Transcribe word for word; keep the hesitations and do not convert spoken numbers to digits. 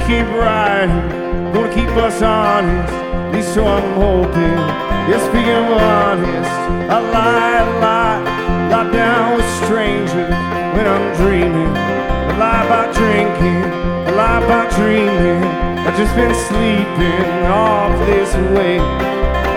keep riding, gonna keep us honest, at least so I'm hoping. Yeah, speaking of honest, I lie, I lie, lie down with strangers when I'm dreaming. I lie about drinking, I lie about dreaming. I've just been sleeping off this way.